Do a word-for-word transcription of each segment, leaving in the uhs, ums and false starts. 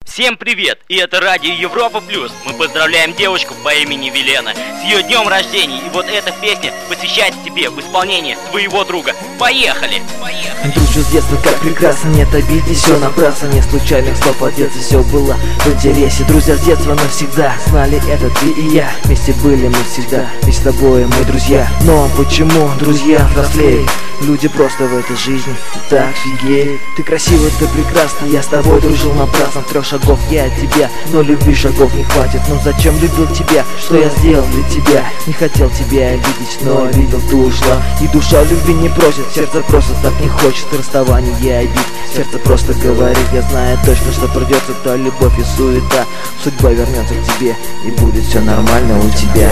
Всем привет! И это радио Европа Плюс. Мы поздравляем девушку по имени Велена с ее днем рождения. И вот эта песня посвящается тебе в исполнении твоего друга. Поехали! Поехали! Дружу с детства, как прекрасно, нет обид и все напрасно. Не случайных слов от детства, все было в интересе. Друзья с детства навсегда знали это ты и я. Вместе были мы всегда, ведь с тобой мы друзья. Но почему друзья взрослеют? Люди просто в этой жизни так офигеют. Ты красивый, ты прекрасна, я с тобой дружил напрасно. Трех шагов я от тебя, но любви шагов не хватит. Ну зачем любил тебя, что я сделал для тебя? Не хотел тебя обидеть, но обидел, ты ушла. И душа любви не просит, сердце просто так не хочет. Расставание и обид, сердце просто говорит. Я знаю точно, что придется та любовь и суета. Судьба вернется к тебе, и будет все нормально у тебя.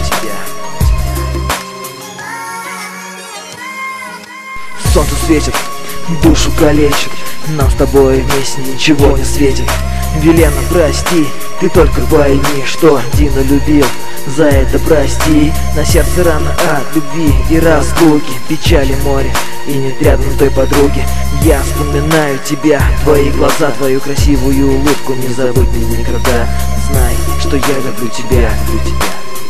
Солнце светит, душу калечит, нам с тобой вместе ничего не светит. Велена, прости, ты только пойми, что Дина любил, за это прости. На сердце рана от любви и разлуки, печали море и нет рядом той подруги. Я вспоминаю тебя, твои глаза, твою красивую улыбку, не забудь меня никогда. Знай, что я люблю тебя, люблю тебя.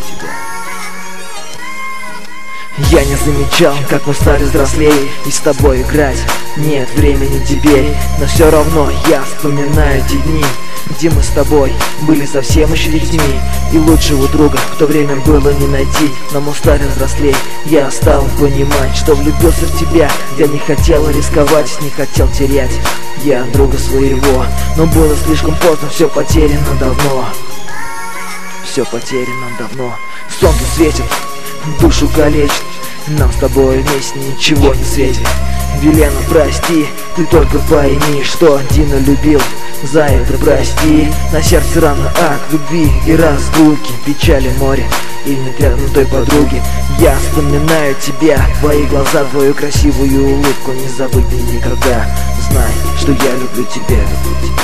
Я не замечал, как мы стали взрослее, и с тобой играть нет времени теперь. Но все равно я вспоминаю те дни, где мы с тобой были совсем еще детьми. И лучшего друга в то время было не найти. Но мы стали взрослее, я стал понимать, что влюбился в тебя. Я не хотел рисковать, не хотел терять я друга своего. Но было слишком поздно, все потеряно давно. Все потеряно давно. Солнце светит, душу калечит, нам с тобой вместе ничего не светит. Велена, прости, ты только пойми, что Дина любил, за это прости. На сердце рана от любви и разлуки, печали море и нет рядом той подруги. Я вспоминаю тебя, твои глаза, твою красивую улыбку, не забудь меня никогда. Знай, что я люблю тебя, люблю тебя.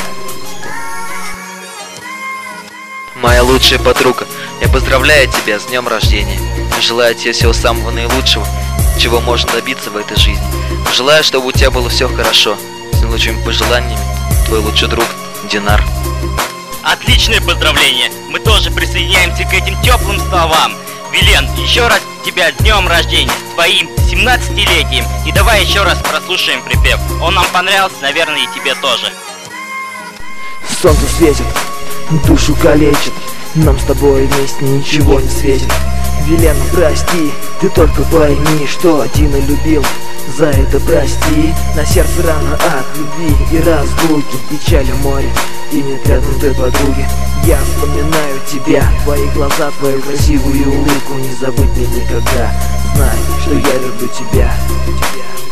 Моя лучшая подруга, я поздравляю тебя с днем рождения. Желаю тебе всего самого наилучшего, чего можно добиться в этой жизни. Желаю, чтобы у тебя было все хорошо. С наилучшими пожеланиями, твой лучший друг Динар. Отличное поздравление! Мы тоже присоединяемся к этим теплым словам. Велен, еще раз тебя с днем рождения, с твоим семнадцатилетием. И давай еще раз прослушаем припев. Он нам понравился, наверное, и тебе тоже. Солнце светит, душу калечит, нам с тобой вместе ничего не светит. Велена, прости, ты только пойми, что Дина любил, за это прости. На сердце рана от любви и разлуки, печали море и нет рядом той подруги. Я вспоминаю тебя, твои глаза, твою красивую улыбку, не забудь меня никогда. Знай, что я люблю тебя, люблю тебя.